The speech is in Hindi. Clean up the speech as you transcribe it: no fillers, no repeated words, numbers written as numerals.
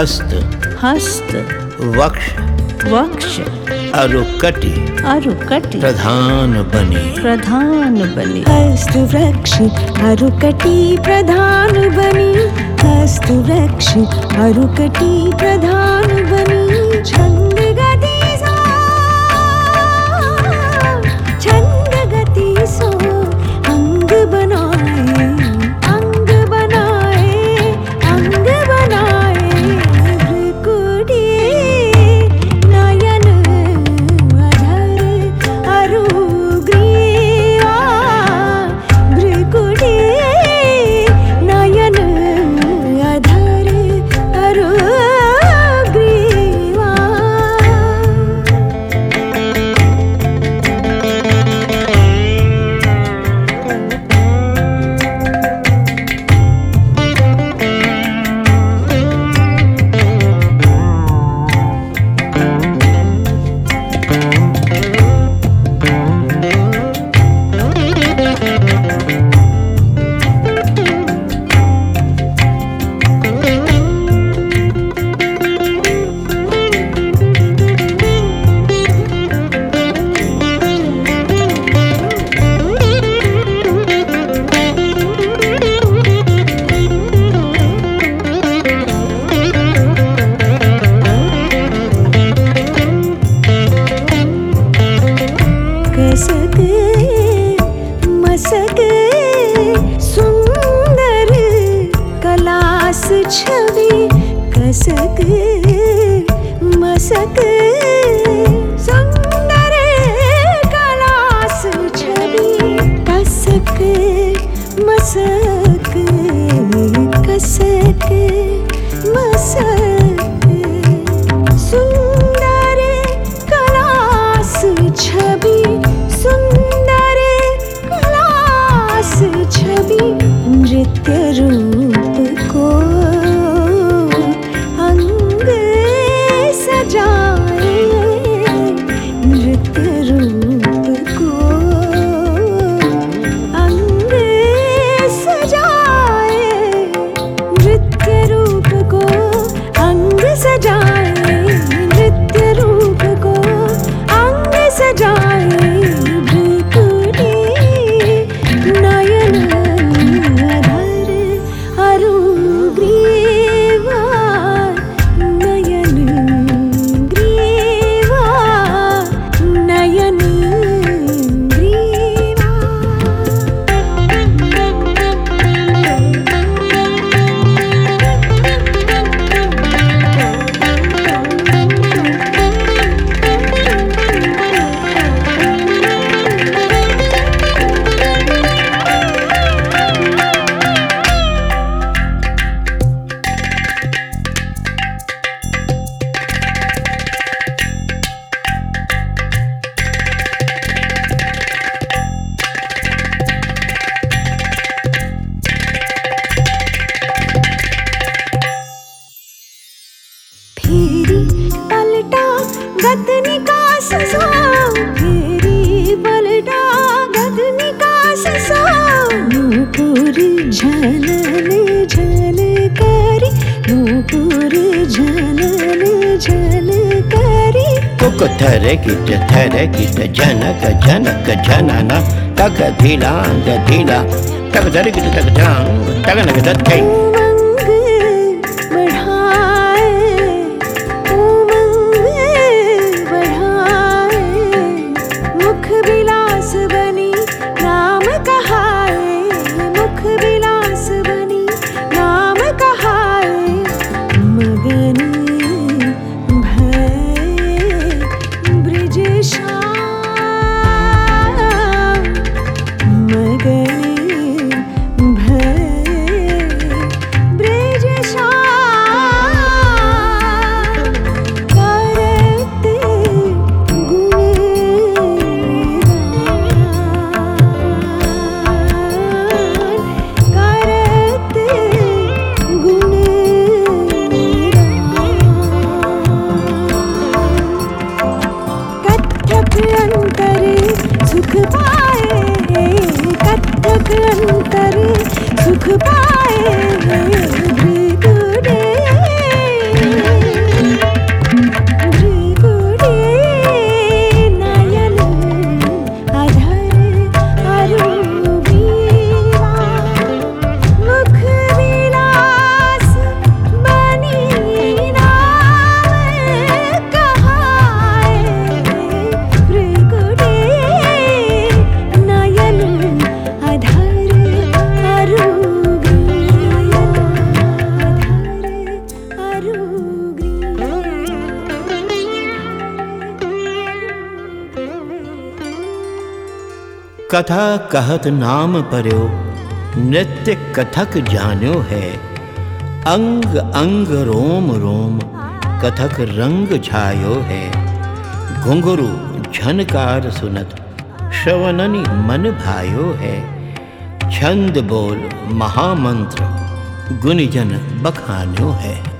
हस्त हस्त वक्ष वक्ष अरुकटि अरुकटि प्रधान बनी प्रधान बनी हस्त वृक्ष अरुकटि प्रधान बनी हस्त वृक्ष अरुकटि प्रधान बनी छंद गति सो छंद गति सो अंग बनाए अंग बनाए अंग बनाए भ्रुकुटी नयन अधर अरुग्रीवा भ्रुकुटी नयन अधर अरुग्रीवा कसक मसक सुंदर कलास छवि कसक मसक सुंदर कलास छवि कसक मसक कसक मसक सुंदर कलास छवि सुंदर कलास छवि नृत्य रूप को अंग सजाए नृत्य रूप को अंग सजाए नृत्य रूप को अंग सजाए नृत्य रूप को अंग सजाए भ्रुकुटी नयन अधर अरुग्रीवा नयन ग्रीवा नयन ग्रीवा फेरी पलटा गत निकास सो फेरी पलटा गत निकास सो नूपुर झलल झल करी नूपुर झलल झल करी कुक थरे किट जनक जनक जनना तक धीलांग धीला तक धरे किट तक ढांग तक नक दत्त उमंग बढ़ाए उमंग बढ़ाए मुख विलास बनी नाम कहाए मुख विलास बनी नाम कहाए मगन भय ब्रिज श्याम मगन भय ब्रिज श्याम करत सुख पाए भृगुडे कथा कहत नाम पर्यो, नृत्य कथक जान्यो है। अंग अंग रोम रोम, कथक रंग छायो है। घुंघरू झनकार सुनत, श्रवणनि मन भायो है। छंद बोल महामंत्र, गुणजन बखान्यो है।